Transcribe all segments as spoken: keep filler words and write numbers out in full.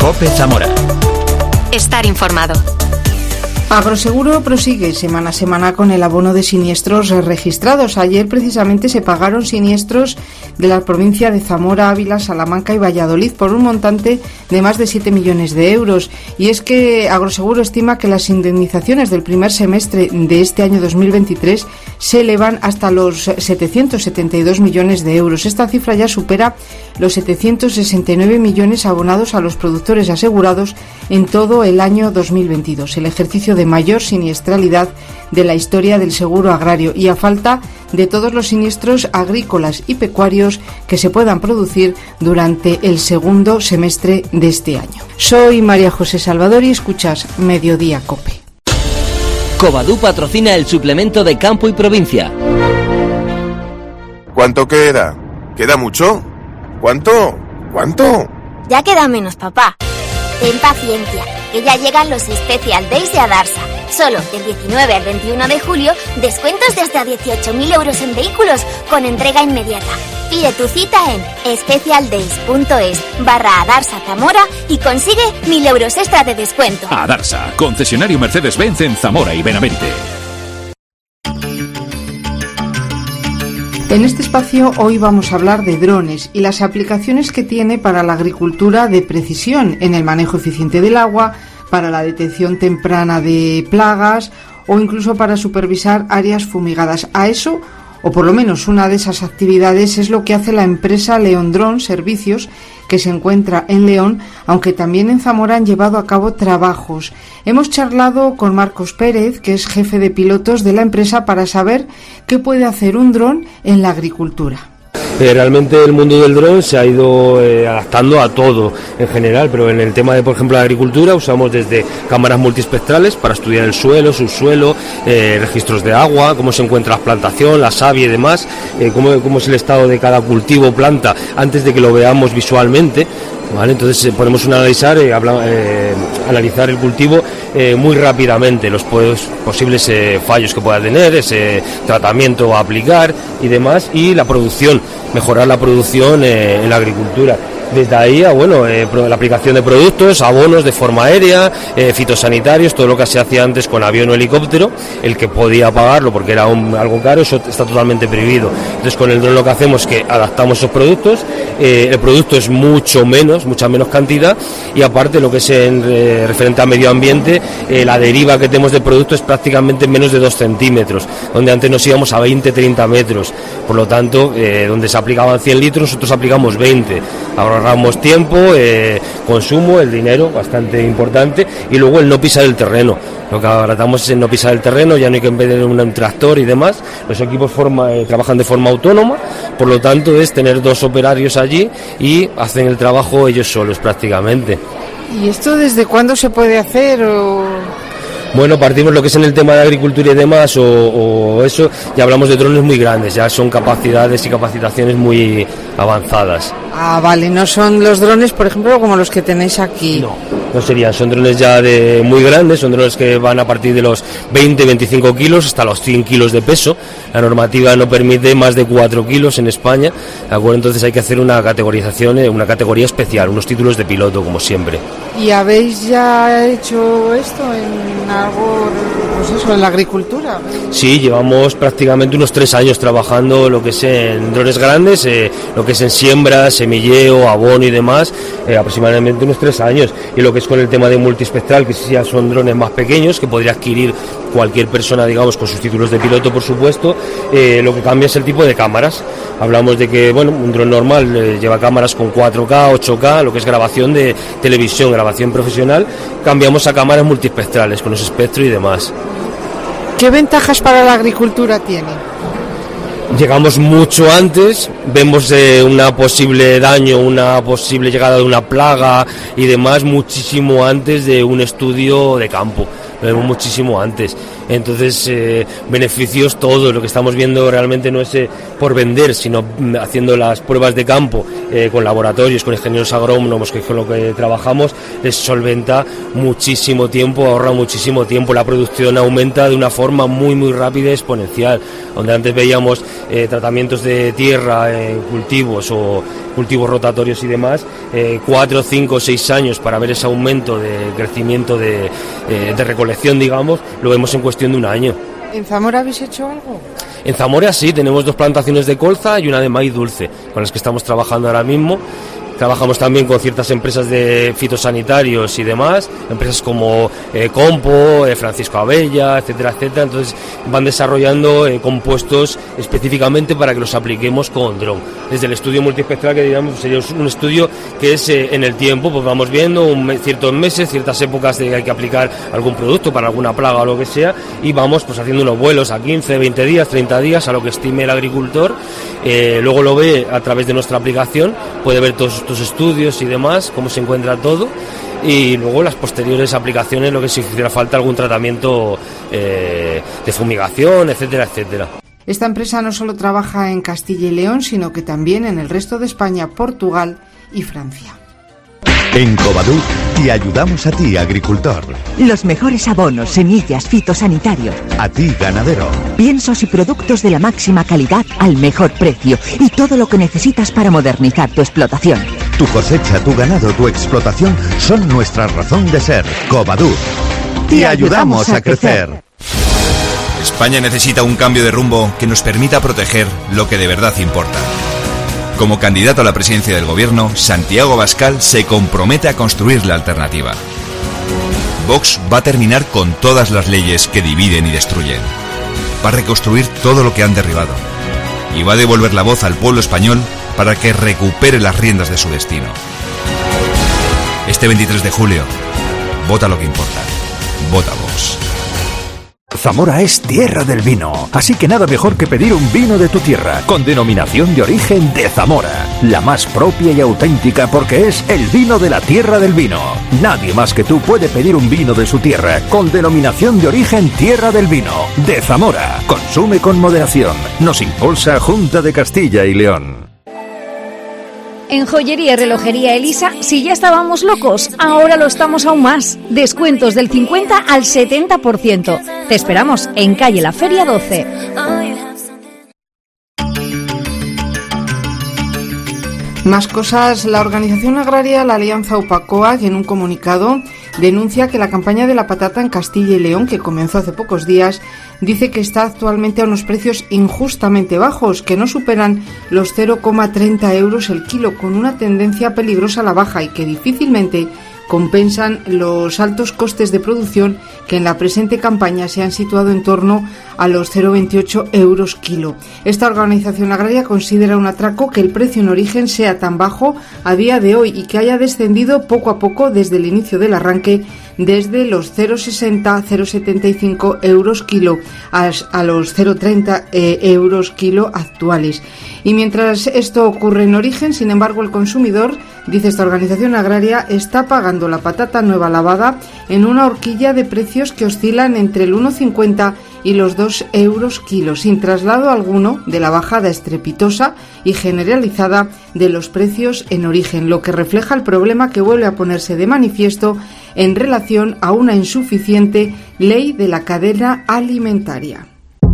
COPE Zamora. Estar informado. Agroseguro prosigue semana a semana con el abono de siniestros registrados. Ayer precisamente se pagaron siniestros de la provincia de Zamora, Ávila, Salamanca y Valladolid por un montante de más de siete millones de euros. Y es que Agroseguro estima que las indemnizaciones del primer semestre de este año dos mil veintitrés se elevan hasta los setecientos setenta y dos millones de euros. Esta cifra ya supera los setecientos sesenta y nueve millones abonados a los productores asegurados en todo el año dos mil veintidós, el ejercicio de mayor siniestralidad de la historia del seguro agrario, y a falta de todos los siniestros agrícolas y pecuarios que se puedan producir durante el segundo semestre de este año. Soy María José Salvador y escuchas Mediodía COPE. Covadú patrocina el suplemento de Campo y Provincia. ¿Cuánto queda? ¿Queda mucho? ¿Cuánto? ¿Cuánto? Ya queda menos, papá. Ten paciencia, que ya llegan los Special Days de Adarsa. Solo del diecinueve al veintiuno de julio, descuentos de hasta dieciocho mil euros en vehículos con entrega inmediata. Pide tu cita en specialdays.es barra Adarsa Zamora y consigue mil euros extra de descuento. Adarsa, concesionario Mercedes-Benz en Zamora y Benavente. En este espacio hoy vamos a hablar de drones y las aplicaciones que tiene para la agricultura de precisión, en el manejo eficiente del agua, para la detección temprana de plagas o incluso para supervisar áreas fumigadas. A eso, o por lo menos una de esas actividades, es lo que hace la empresa León Drone Servicios, que se encuentra en León, aunque también en Zamora han llevado a cabo trabajos. Hemos charlado con Marcos Pérez, que es jefe de pilotos de la empresa, para saber qué puede hacer un dron en la agricultura. Eh, realmente el mundo del dron se ha ido eh, adaptando a todo en general, pero en el tema de, por ejemplo, la agricultura usamos desde cámaras multiespectrales para estudiar el suelo, subsuelo, eh, registros de agua, cómo se encuentra la plantación, la savia y demás, eh, cómo, cómo es el estado de cada cultivo o planta antes de que lo veamos visualmente. Vale, entonces eh, podemos analizar, eh, habla, eh, analizar el cultivo eh, muy rápidamente, los pues, posibles eh, fallos que pueda tener, ese tratamiento a aplicar y demás, y la producción, mejorar la producción eh, en la agricultura. Desde ahí a bueno, eh, la aplicación de productos, abonos de forma aérea, eh, fitosanitarios, todo lo que se hacía antes con avión o helicóptero, el que podía pagarlo porque era un, algo caro, eso está totalmente prohibido. Entonces con el dron lo que hacemos es que adaptamos esos productos, eh, el producto es mucho menos, mucha menos cantidad, y aparte lo que es en, eh, referente a medio ambiente, eh, la deriva que tenemos del producto es prácticamente menos de dos centímetros, donde antes nos íbamos a veinte, treinta metros, por lo tanto, eh, donde se aplicaban cien litros, nosotros aplicamos veinte. Ahora ahorramos tiempo, eh, consumo, el dinero, bastante importante, y luego el no pisar el terreno. Lo que tratamos es el no pisar el terreno, ya no hay que emprender un, un tractor y demás. Los equipos forma, eh, trabajan de forma autónoma, por lo tanto es tener dos operarios allí y hacen el trabajo ellos solos prácticamente. ¿Y esto desde cuándo se puede hacer? O... Bueno, partimos lo que es en el tema de agricultura y demás, o, o eso, ya hablamos de drones muy grandes, ya son capacidades y capacitaciones muy avanzadas. Ah, vale, no son los drones, por ejemplo, como los que tenéis aquí. No, no serían, son drones ya de muy grandes, son drones que van a partir de los veinte, veinticinco kilos hasta los cien kilos de peso. La normativa no permite más de cuatro kilos en España, ¿de acuerdo? Entonces hay que hacer una categorización, una categoría especial, unos títulos de piloto, como siempre. ¿Y habéis ya hecho esto en algo, pues eso, en la agricultura? Sí, llevamos prácticamente unos tres años trabajando lo que es en drones grandes, eh, lo que es en siembra, semilleo, abono y demás, eh, aproximadamente unos tres años. Y lo que es con el tema de multiespectral, que sí ya son drones más pequeños, que podría adquirir cualquier persona, digamos, con sus títulos de piloto, por supuesto. Eh, lo que cambia es el tipo de cámaras. Hablamos de que, bueno, un dron normal eh, lleva cámaras con cuatro K, ocho K, lo que es grabación de televisión, grabación profesional. Cambiamos a cámaras multiespectrales, con los espectro y demás. ¿Qué ventajas para la agricultura tiene? Llegamos mucho antes, vemos eh, una posible daño, una posible llegada de una plaga y demás muchísimo antes de un estudio de campo, lo vemos muchísimo antes. Entonces, eh, beneficios todos. Lo que estamos viendo realmente no es eh, por vender, sino haciendo las pruebas de campo eh, con laboratorios, con ingenieros agrónomos, que es con lo que trabajamos, les solventa muchísimo tiempo, ahorra muchísimo tiempo. La producción aumenta de una forma muy, muy rápida y exponencial. Donde antes veíamos eh, tratamientos de tierra en cultivos o cultivos rotatorios y demás, eh, cuatro, cinco, seis años para ver ese aumento de crecimiento de, eh, de recolección, digamos, lo vemos en cuestión de un año. ¿En Zamora habéis hecho algo? En Zamora sí, tenemos dos plantaciones de colza y una de maíz dulce, con las que estamos trabajando ahora mismo. Trabajamos también con ciertas empresas de fitosanitarios y demás, empresas como eh, Compo, eh, Francisco Abella, etcétera, etcétera. Entonces van desarrollando eh, compuestos específicamente para que los apliquemos con dron. Desde el estudio multiespectral, que digamos sería un estudio que es eh, en el tiempo, pues vamos viendo un mes, ciertos meses, ciertas épocas de que hay que aplicar algún producto para alguna plaga o lo que sea, y vamos pues haciendo unos vuelos a quince, veinte días, treinta días, a lo que estime el agricultor. Eh, luego lo ve a través de nuestra aplicación, puede ver todos estos estudios y demás, cómo se encuentra todo, y luego las posteriores aplicaciones, lo que si hiciera falta algún tratamiento eh, de fumigación, etcétera, etcétera. Esta empresa no solo trabaja en Castilla y León, sino que también en el resto de España, Portugal y Francia. En Covadú te ayudamos a ti, agricultor. Los mejores abonos, semillas, fitosanitarios. A ti, ganadero. Piensos y productos de la máxima calidad al mejor precio y todo lo que necesitas para modernizar tu explotación. Tu cosecha, tu ganado, tu explotación son nuestra razón de ser. Covadú. Te, te ayudamos a crecer. España necesita un cambio de rumbo que nos permita proteger lo que de verdad importa. Como candidato a la presidencia del gobierno, Santiago Abascal se compromete a construir la alternativa. Vox va a terminar con todas las leyes que dividen y destruyen. Va a reconstruir todo lo que han derribado. Y va a devolver la voz al pueblo español para que recupere las riendas de su destino. Este veintitrés de julio, vota lo que importa. Vota Vox. Zamora es tierra del vino, así que nada mejor que pedir un vino de tu tierra, con denominación de origen de Zamora, la más propia y auténtica porque es el vino de la tierra del vino. Nadie más que tú puede pedir un vino de su tierra, con denominación de origen tierra del vino, de Zamora. Consume con moderación. Nos impulsa Junta de Castilla y León. En Joyería y Relojería Elisa, si ya estábamos locos, ahora lo estamos aún más. Descuentos del cincuenta al setenta por ciento. Te esperamos en calle La Feria doce. Más cosas. La organización agraria La Alianza Upacoag, en un comunicado, denuncia que la campaña de la patata en Castilla y León, que comenzó hace pocos días, dice que está actualmente a unos precios injustamente bajos, que no superan los cero coma treinta euros el kilo, con una tendencia peligrosa a la baja y que difícilmente compensan los altos costes de producción que en la presente campaña se han situado en torno a los cero coma veintiocho euros kilo. Esta organización agraria considera un atraco que el precio en origen sea tan bajo a día de hoy y que haya descendido poco a poco desde el inicio del arranque, desde los cero coma sesenta, cero coma setenta y cinco euros kilo a, a los cero coma treinta eh, euros kilo actuales. Y mientras esto ocurre en origen, sin embargo, el consumidor, dice esta organización agraria, está pagando la patata nueva lavada en una horquilla de precios que oscilan entre el uno coma cincuenta y los dos euros kilo, sin traslado alguno de la bajada estrepitosa y generalizada de los precios en origen, lo que refleja el problema que vuelve a ponerse de manifiesto en relación a una insuficiente ley de la cadena alimentaria.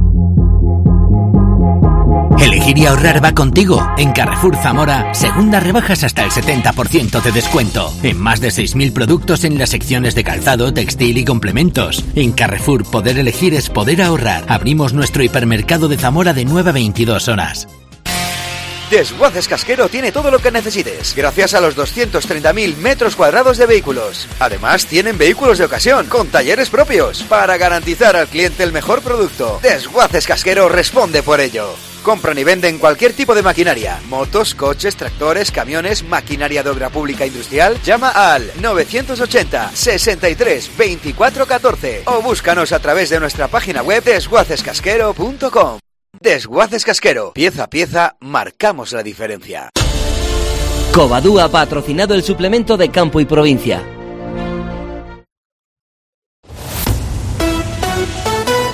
Elegir y ahorrar va contigo. En Carrefour Zamora, segundas rebajas hasta el setenta por ciento de descuento. En más de seis mil productos en las secciones de calzado, textil y complementos. En Carrefour, poder elegir es poder ahorrar. Abrimos nuestro hipermercado de Zamora de nueve a veintidós horas. Desguaces Casquero tiene todo lo que necesites, gracias a los doscientos treinta mil metros cuadrados de vehículos. Además, tienen vehículos de ocasión, con talleres propios, para garantizar al cliente el mejor producto. Desguaces Casquero responde por ello. Compran y venden cualquier tipo de maquinaria, motos, coches, tractores, camiones, maquinaria de obra pública industrial. Llama al novecientos ochenta, sesenta y tres, veinticuatro catorce o búscanos a través de nuestra página web desguaces casquero punto com. Desguaces Casquero, pieza a pieza, marcamos la diferencia. Covadú ha patrocinado el suplemento de Campo y Provincia.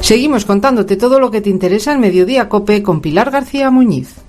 Seguimos contándote todo lo que te interesa en Mediodía COPE con Pilar García Muñiz.